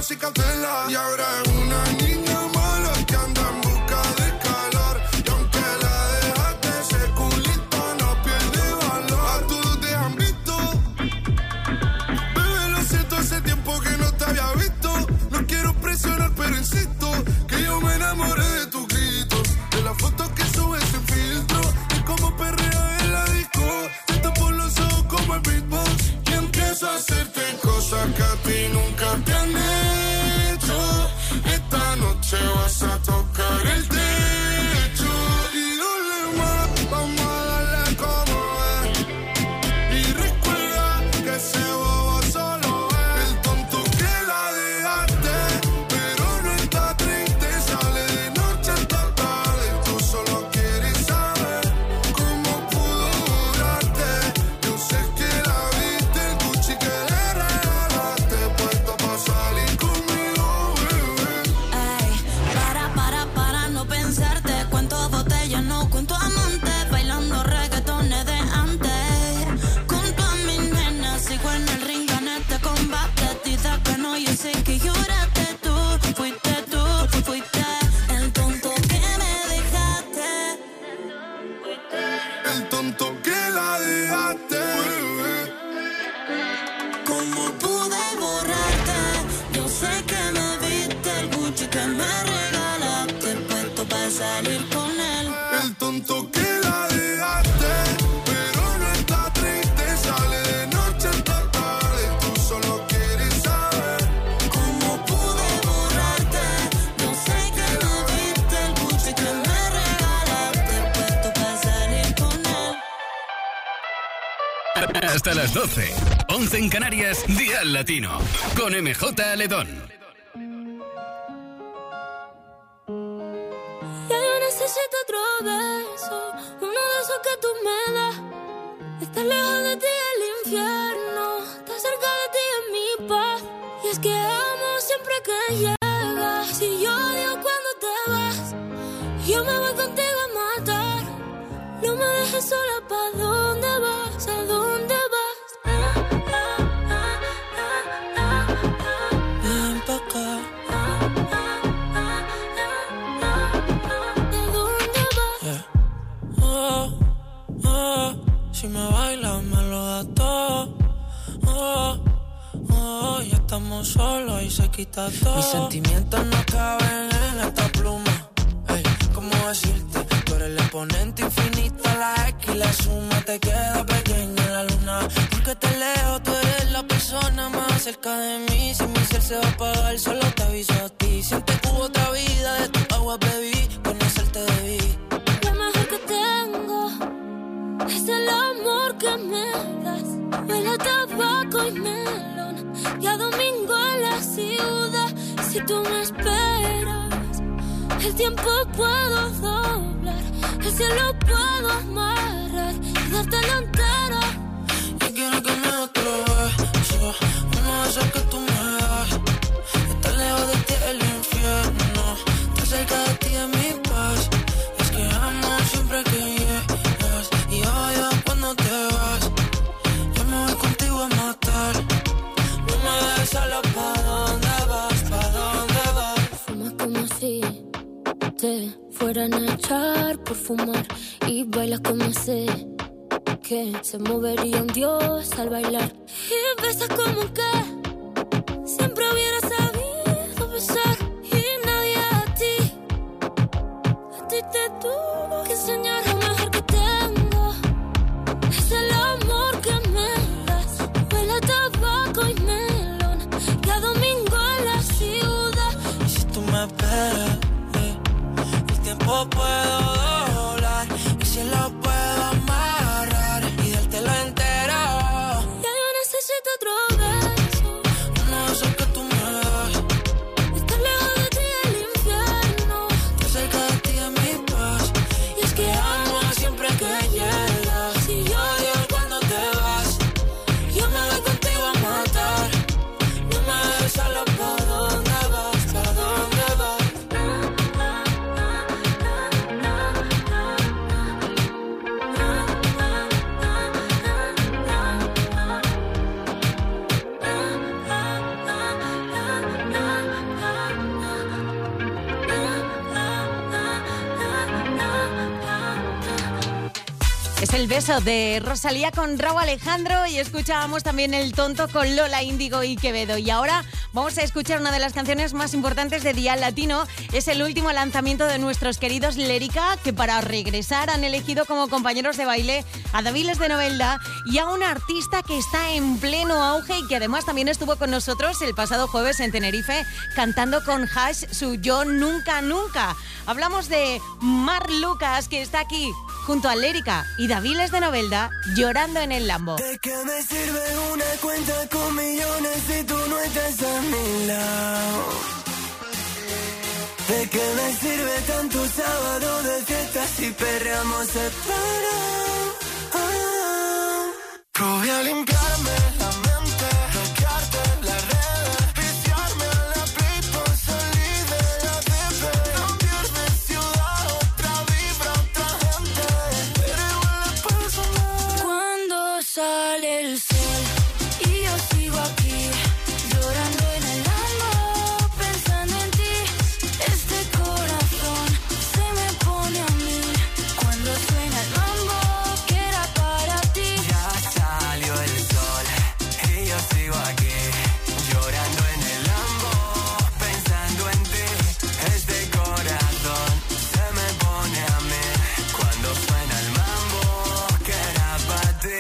y cautela. Y ahora es una niña mala que anda en busca de calor. Y aunque la dejaste, ese culito no pierde valor. A todos te han visto. Bebé, lo siento, hace tiempo que no te había visto. No quiero presionar, pero insisto que yo me enamoré de tus gritos, de las fotos que subes sin filtro, y como perrea en la disco. Te tapo los ojos como el beatbox y empiezo a hacerte cosas que a ti nunca te han hecho. Esta noche vas a tocar el techo y dale más, vamos a darle como es. Y recuerda que ese bobo solo es el tonto que la dejaste, pero no está triste, sale de noche hasta tarde. Tú solo quieres saber cómo pudo durarte. Yo sé que la viste, el Gucci que le regalaste, puesto pa' salir conmigo, bebé. Ey, para no pensarte. Cuento botellas, no cuento amantes. Bailando reggaetones de antes. Junto a mi nena, sigo en el ring, gané este combate. Dice que no, yo sé que lloraste. Tú fuiste el tonto que me dejaste. El tonto que la dejaste, bebé. ¿Cómo pude borrarte? Yo sé que me viste el Gucci que me regalaste, puesto para salir con él. El tonto que la dejaste, pero no está triste, sale de noche hasta tarde. Tú solo quieres saber ¿Cómo pude borrarte? Yo sé que me viste el Gucci que me regalaste, puesto para salir con él. Hasta las 12. 11 en Canarias, Día Latino. Con MJ Ledón. Ya yo necesito otro beso, uno de esos que tú me das. Estar lejos de ti el infierno, estar cerca de ti es mi paz. Y es que amo siempre que llegas, y yo odio cuando te vas. Yo me voy contigo a matar, no me dejes sola, ¿pa' dónde vas? ¿A dónde vas? Ven pa' acá. Si me bailas me lo das todo. Ya estamos solos y se quita todo. Mis sentimientos no caben en esta pluma. Ey, ¿cómo decirte? Tú eres el exponente infinito, la X y la suma te queda pequeña en la luna. Porque te leo, tú eres la persona más cerca de mí. Si mi ser se va a apagar, solo te aviso a ti. Siente que hubo otra vida, de tu agua bebí, conocerte debí. Lo mejor que tengo es el amor que me das. Huele a tabaco y melón, y a domingo en la ciudad. Si tú me esperas, el tiempo puedo doblar, el cielo puedo amarrar y dártelo entero. Yo quiero que me otro beso, uno de esos que tú me das. Estar lejos de ti es el infierno, estar cerca de ti es mi paz. Es que amo siempre que llegas y odio cuando te vas. Yo me voy contigo a matar, no me dejes sola, ¿pa' dónde vas? ¿Pa' dónde vas? Fumas como si te fueran a echar por fumar, y bailas como si que se movería un dios al bailar. Y besas como que siempre hubiera sabido besar, y nadie a ti te tuvo que enseñar. Lo mejor que tengo es el amor que me das. Huele a tabaco y melón, y a domingo en la ciudad. Y si tú me esperas, el tiempo puedo doblar, el cielo puedo amarrar y dártelo entero. Ya yo necesito otro beso, uno de esos que tú me das. estar lejos de ti el infierno, Estar cerca de ti es mi paz. y es que Amo siempre que llegas y odio cuando te vas. yo me voy contigo a matar. No me dejes sola, ¿pa' dónde vas? ¿Pa' dónde vas? Es el beso de Rosalía con Rauw Alejandro y escuchábamos también El Tonto con Lola Índigo y Quevedo. Y ahora vamos a escuchar una de las canciones más importantes de Dial Latino. Es el último lanzamiento de nuestros queridos Lérica, que para regresar han elegido como compañeros de baile a Daviles de Novelda y a un artista que está en pleno auge y que además también estuvo con nosotros el pasado jueves en Tenerife cantando con Hash su Yo Nunca Nunca. Hablamos de Marc Lucas, que está aquí junto a Lérica y Daviles de Novelda, Llorando en el Lambo. ¿De qué me sirve una cuenta con millones si tú no estás a mi lado? ¿De qué me sirve tanto sábado de fiesta si perreamos separados? Probé a limpiarme la mente, bloquearte las redes, viciarme a la play por salir de la DP. Cambiar de ciudad, otra vibra, otra gente, pero igual la paso mal. Cuando sale el sol y yo sigo aquí, llorando en el lambo, pensando en ti. Este corazón se me pone a mil cuando suena el mambo que era para ti. Ya salió el sol y yo sigo aquí, llorando en el lambo, pensando en ti. Este corazón se me pone a mil cuando suena el mambo que era para ti.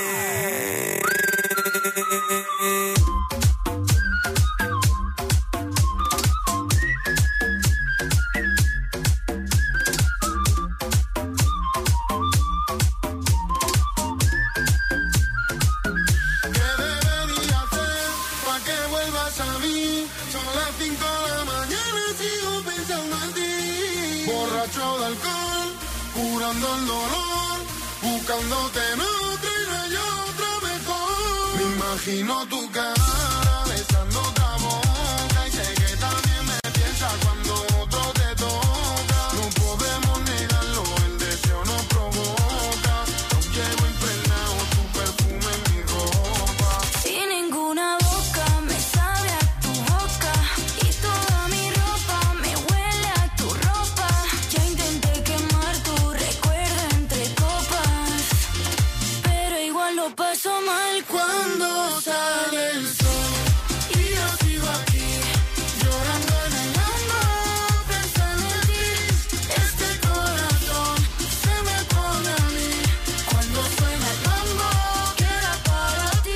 ¿Qué debería hacer pa' que vuelvas a mí? Son las 5 de la mañana y sigo pensando en ti. Borracho de alcohol, curando el dolor, buscándote en otra y no hay otra mejor. Me imagino tu cara besando otra boca y sé que también me piensas cuando otro te toca. No podemos negarlo, el deseo nos provoca. Aún llevo impregnado tu perfume en mi ropa. Sin ninguna boca me sabe a tu boca y toda mi ropa me huele a tu ropa. Ya intenté quemar tu recuerdo entre copas, pero igual lo paso mal cuando sale el sol y yo sigo aquí, llorando en el lambo, pensando en ti. Este corazón se me pone a mí cuando suena el mambo que era para ti.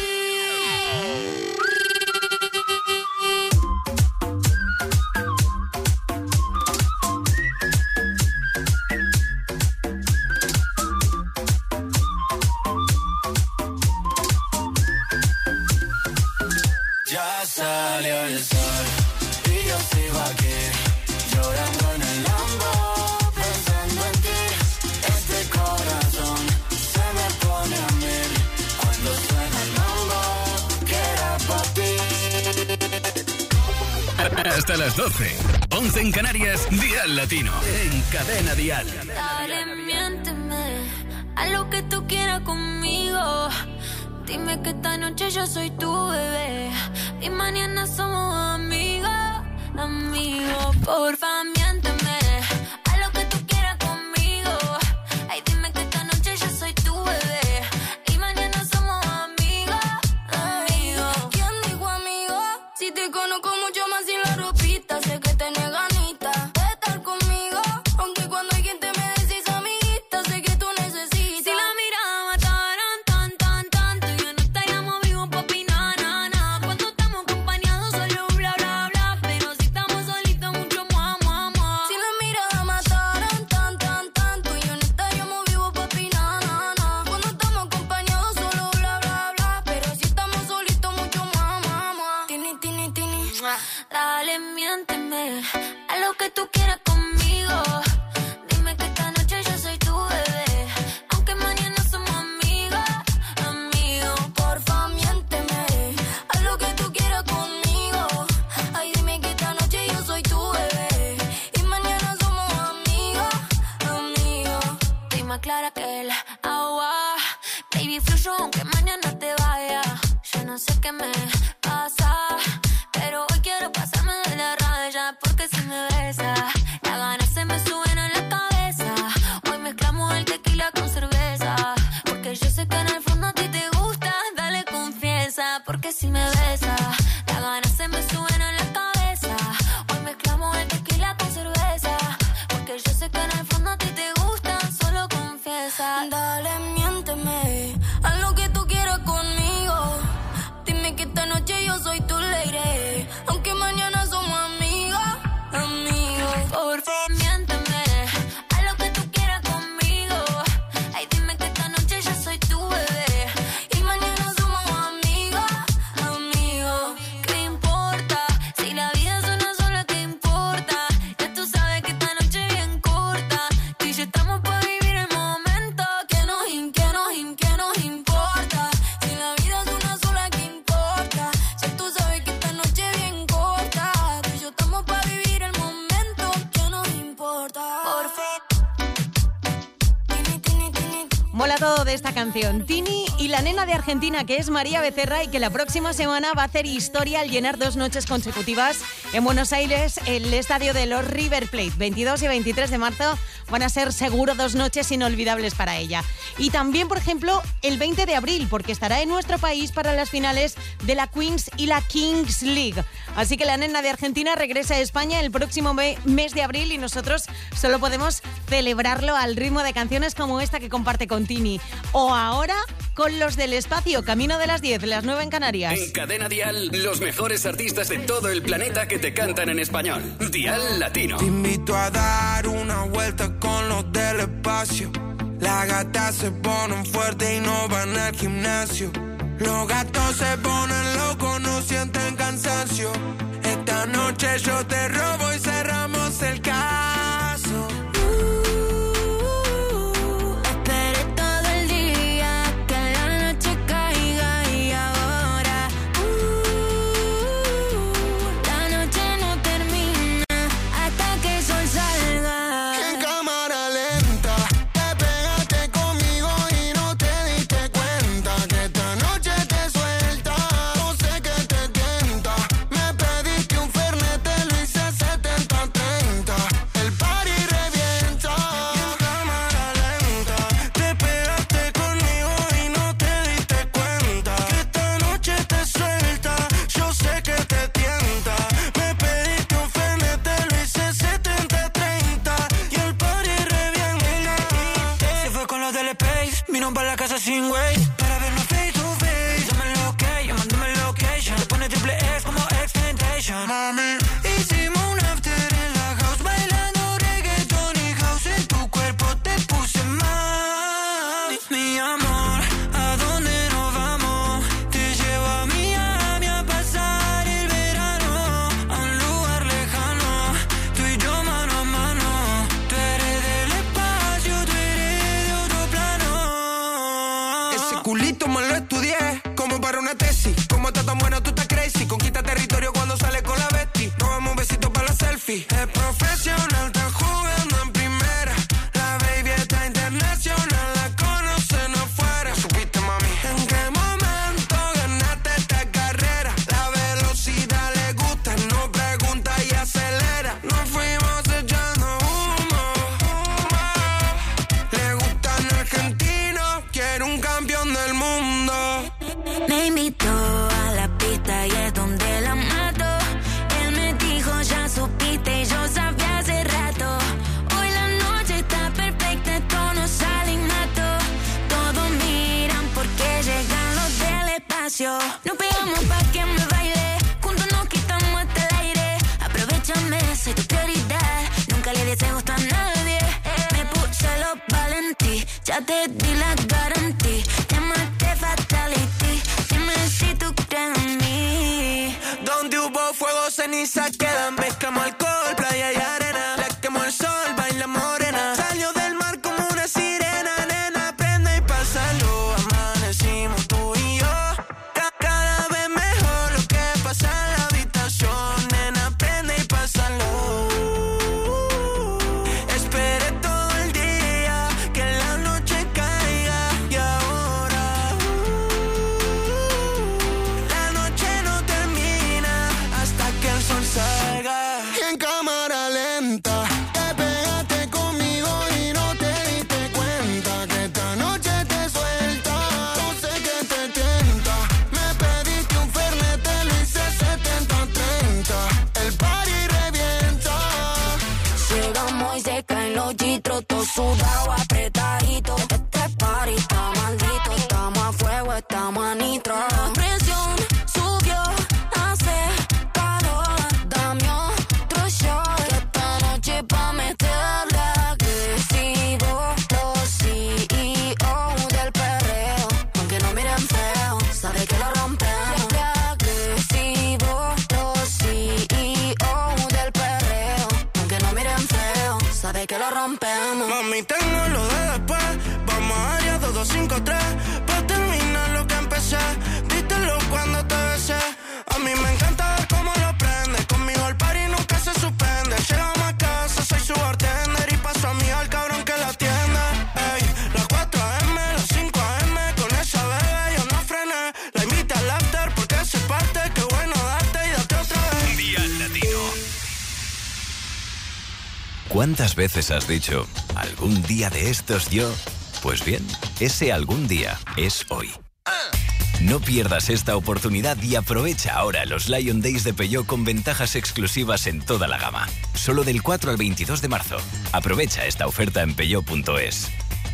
Ya salió el sol y yo sigo aquí, llorando en el lambo, pensando en ti. Este corazón se me pone a mil cuando suena el mambo que era para ti. Hasta las 12, 11 en Canarias, Dial Latino, en Cadena Dial. Dale, miénteme a lo que tú quieras conmigo. Dime que esta noche yo soy tu bebé y mañana somos amigos, amigos. Porfa, miénteme a lo que tú quieras conmigo. Ay, dime que esta noche yo soy tu bebé y mañana somos amigos, amigos. ¿Quién dijo amigo? Si te conozco mucho más sin la ropita, sé que tenés ganitas de estar conmigo, aunque cuando hay gente me decís amiguita, sé que tú necesitas. Si la mirada mataran tanto, yo no estaríamos vivos, papi, na. Cuando estamos acompañados solo bla, bla, bla, pero si estamos solitos mucho más. Si la mirada mataran tanto, yo no estaríamos vivos, papi, na. Cuando estamos acompañados solo bla, bla, bla, pero si estamos solitos mucho más. Tini, dale, miénteme a lo que tú quieras conmigo. Dime que esta noche yo soy tu bebé, aunque mañana somos amigos, amigos. Porfa, miénteme a lo que tú quieras conmigo. Ay, dime que esta noche yo soy tu bebé y mañana somos amigos, amigos. Estoy más clara que el agua, baby, fluyo aunque mañana te vaya. Yo no sé qué me pasa, pero hoy quiero pasarme de la raya, porque si me besas, las ganas se me suben a la cabeza. Hoy mezclamos el tequila con cerveza. Mola todo de esta canción. Tini y la nena de Argentina, que es María Becerra, y que la próxima semana va a hacer historia al llenar 2 noches consecutivas en Buenos Aires el estadio de los River Plate. 22 y 23 de marzo van a ser seguro 2 noches inolvidables para ella. Y también, por ejemplo, el 20 de abril, porque estará en nuestro país para las finales de la Queens y la Kings League. Así que la nena de Argentina regresa a España el próximo mes de abril y nosotros solo podemos celebrarlo al ritmo de canciones como esta que comparte con Tini. O ahora con los del espacio, camino de las 10, las 9 en Canarias. En Cadena Dial, los mejores artistas de todo el planeta que te cantan en español. Dial Latino. Te invito a dar una vuelta con los del espacio. Las gatas se ponen fuertes y no van al gimnasio. Los gatos se ponen locos, no sienten cansancio. Esta noche yo te robo y cerramos el caso. Esperé todo el día que la noche caiga y ahora la noche no termina hasta que el sol salga. En cámara lenta te pegaste conmigo y no te diste cuenta que esta noche te suelta. No sé qué te tienta. Me pediste un fernet, te lo hice 70-30. El party revienta. En cámara lenta te pegaste conmigo y no te diste cuenta que esta noche te suelta. Yo sé que te tienta. Me pediste un fernet, te lo hice 70-30 y el party revienta. Se fue con los del Space, vino para la casa sin Waze para vernos face to face. Dame el ok, yo mándame el location. Te pone triple X como X-Tentation. Mami, hicimos un after en la house bailando reggaeton y house. En tu cuerpo te puse mal. Mi amor, ¿a dónde nos vamos? Te llevo a Miami a pasar el verano, a un lugar lejano, tú y yo mano a mano. Tú eres del espacio, tú eres de otro plano. Ese culito me lo estudié como para una tesis. Como está tan bueno, tú estás crazy. Conquista territorio cuando sale con la Betty. Robamos un besito para la selfie. Es profesional, está jugando en primera. La baby está internacional, la conocen afuera. ¿Supiste, mami? ¿En qué momento ganaste esta carrera? La velocidad le gusta, no pregunta y acelera. Nos fuimos echando humo. Le gustan argentinos, quiere un campeón del mundo. Me invitó a la pista y es donde la mato. Él me dijo, ya supiste y yo sabía hace rato. Hoy la noche está perfecta, esto no sale innato. Todos miran porque llegan los del espacio. Nos pegamos pa' que me baile, juntos nos quitamos hasta el aire. Aprovechame, soy tu prioridad, nunca le des gusto a nadie. Me puse los valentí, ya te di la garantía. Llámate fatality, dime si tú crees en mí. Donde hubo fuego, ceniza quedan. Mezclamos alcohol, playa y arena. La quemó el sol, baila morena. Salió del mar como una sirena. Nena, prende y pásalo. Amanecimos tú y yo. Cada vez mejor lo que pasa en la habitación. Nena, prende y pásalo. Esperé todo el día que la noche caiga y ahora la noche no termina hasta que el sol salga. En cámara lenta te pegaste conmigo y no te diste cuenta que esta noche te suelta. No sé qué te tienta. Me pediste un fernet, te lo hice 70-30. El party revienta. Llegamos y se caen los chitros, todo sudado, apretadito. Este party está maldito, estamos a fuego, estamos a nitro. La presión subió, hace calor, dame otro shot. Que esta noche pa' meterle agresivo. Los CEO del perreo, aunque no miren feo, sabe que lo rompemos. Agresivo, los CEO del perreo, aunque no miren feo, sabe que lo rompemos. Mami, tengo lo de después. Vamos a área 2253 para terminar lo que empecé. Dítelo cuando te besé. A mí me encanta ver cómo lo prende. Conmigo el party nunca se suspende. Llegamos a casa, soy su bartender y paso a mí al cabrón que la atiende. Ey, las 4 AM, las ¿Cuántas veces has dicho, algún día de estos yo? Pues bien, ese algún día es hoy. No pierdas esta oportunidad y aprovecha ahora los Lion Days de Peugeot con ventajas exclusivas en toda la gama. Solo del 4 al 22 de marzo. Aprovecha esta oferta en peugeot.es.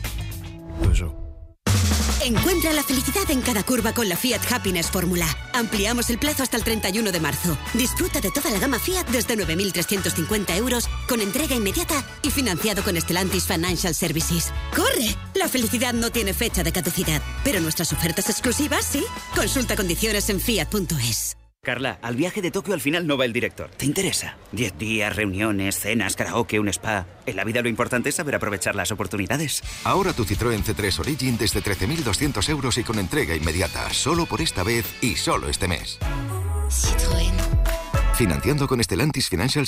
Encuentra la felicidad en cada curva con la Fiat Happiness Fórmula. Ampliamos el plazo hasta el 31 de marzo. Disfruta de toda la gama Fiat desde 9.350 euros, con entrega inmediata y financiado con Stellantis Financial Services. ¡Corre! La felicidad no tiene fecha de caducidad, pero nuestras ofertas exclusivas sí. Consulta condiciones en fiat.es. Carla, al viaje de Tokio al final no va el director. ¿Te interesa? 10 días, reuniones, cenas, karaoke, un spa. En la vida lo importante es saber aprovechar las oportunidades. Ahora tu Citroën C3 Origin desde 13.200 euros y con entrega inmediata. Solo por esta vez y solo este mes. Citroën. Financiando con Stellantis Financial